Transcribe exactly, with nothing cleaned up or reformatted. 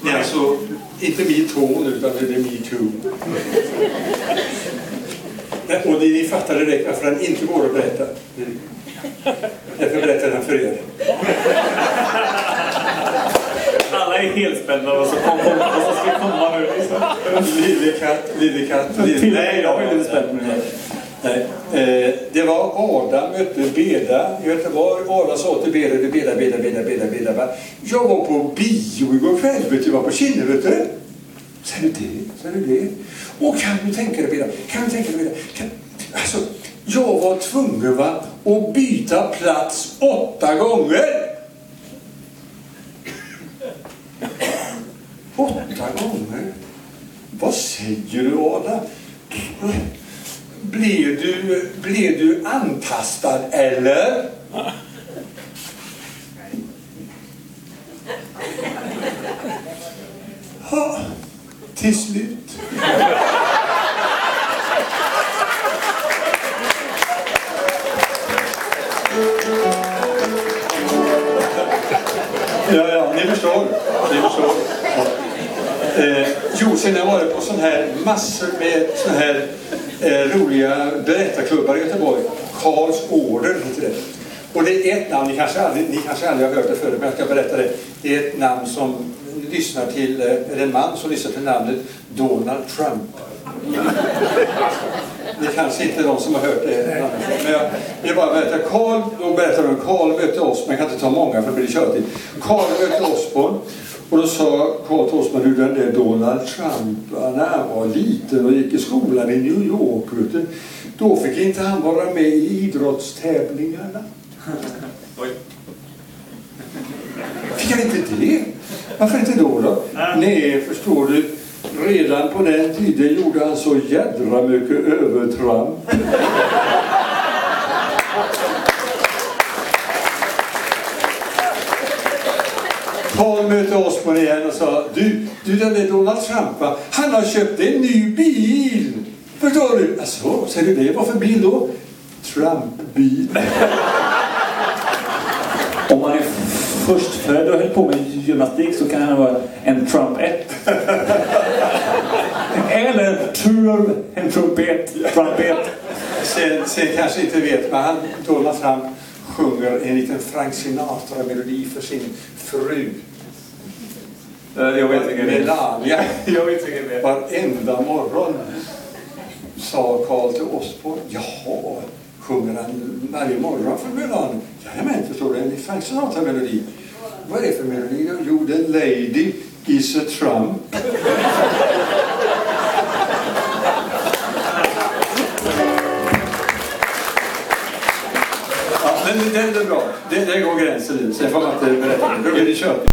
Det är alltså inte MeToo utan det är MeToo. Och ni fattar direkt varför han inte går att berätta. Därför berättar han för er. Alla är helt spända och så kommer vad som ska komma nu. Lille katt, lille katt. Lille... Nej, jag är inte spänd med det. Nej. Eh, det var Adam mötte Beda i Göteborg. Adam sa till Beda, Beda, Beda, Beda, Beda, Beda, Beda. Jag var på bio igår kväll, vet du, jag var på Kinnevetter. Säger du det? Säger du det? Och kan du tänka dig, Beda? Kan du tänka dig, Beda? Kan... Alltså, jag var tvungen, va, att byta plats åtta gånger. Åtta gånger? Vad säger du, Adam? Blev du, blev du antastad, eller? Ja, till slut. Ja, ja, ni förstår. Ni förstår. Eh, jo, sen har jag varit på sån här massor med sån här eh, roliga berättarklubbar i Göteborg. Karls Order heter det. Och det är ett namn, ni kanske aldrig, ni kanske aldrig har hört det förut, men jag ska berätta det. Det är ett namn som lyssnar till, eller en man som lyssnar till namnet Donald Trump. Det är kanske inte de som har hört det. Men jag vill bara berätta. Karl, då berättar de, Karl mötte oss, men jag kan inte ta många för det blir kört. Karl mötte oss på. Och då sa Karl till oss, men du, den där Donald Trump, när han var liten och gick i skolan i New York, då fick inte han vara med i idrottstävlingarna. Oj. Fick han inte det? Varför inte då då? Mm. Nej, förstår du, redan på den tiden gjorde han så jädra mycket övertramp. Karl mötte oss på det igen och sa, du, du den där Donald Trump, va? Han har köpt en ny bil. Förstår du? Alltså, säger du det? Vad för bil då? Trump-bil. Om man är förstfödd och höll på med gymnastik så kan han vara en trumpet. Eller tur, en trumpet, trumpet. Sen, sen kanske inte vet, men han, Donald Trump, sjunger en liten Frank Sinatra-melodi för sin fru. Jag vet inte. Melania. Jag vet inte. Varenda morgon sa Karl till oss på, jaha, sjunger han varje morgon för Melania? Jajamän, förstår du, en Frank Sinatra-melodi. Vad är det för melodi? Jo, the lady is a Trump. Ja, men den är bra. Det, det går gränsen nu. Sen får man inte berätta. Då blir det kört.